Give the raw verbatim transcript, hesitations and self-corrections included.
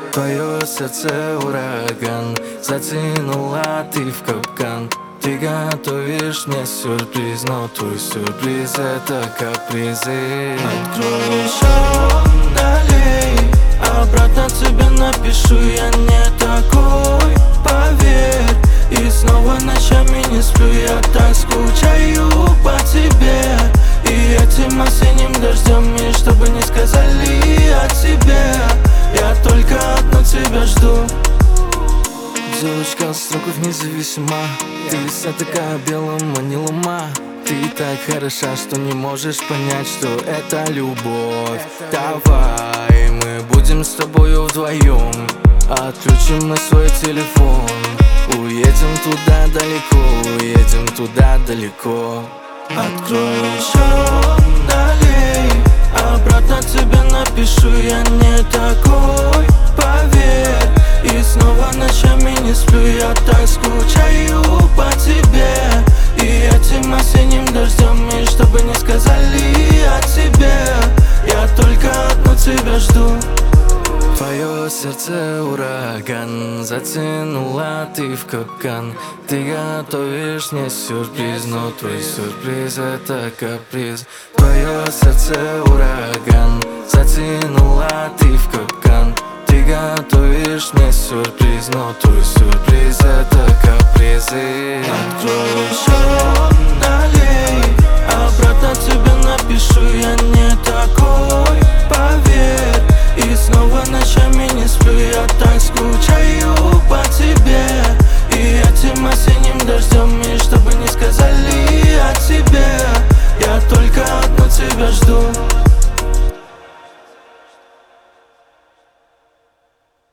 Твое сердце ураган, затянула ты в капкан. Ты готовишь мне сюрприз, но твой сюрприз — это капризы. Открой еще далей, обратно тебе напишу, я не такой, поверь. И снова ночами не сплю, я так скучаю по тебе. И этим осенним дождем, и чтобы не сказали о тебе, я только одно тебя жду. Девочка с руков независима, ты вся такая белая, не лума. Ты так хороша, что не можешь понять, что это любовь. Давай, мы будем с тобою вдвоем, отключим мы свой телефон. Уедем туда далеко, уедем туда далеко. Открой еще далей, обратно тебе напишу, я не такой, поверь. И снова ночами не сплю, я так скучаю по тебе. И этим осенним дождем, и чтобы не сказали о тебе, я только одно тебя жду. Твое сердце ураган, затянула ты в капкан. Ты готовишь мне сюрприз, но твой сюрприз — это каприз. Твое сердце ураган, затянула ты в капкан. Ты готовишь мне сюрприз, но твой сюрприз — это капризы. Открой еще далей, обратно тебе напишу, я не такой, поверь. И снова ночами не сплю, я так скучаю по тебе. И этим осенним дождем, и чтобы не сказали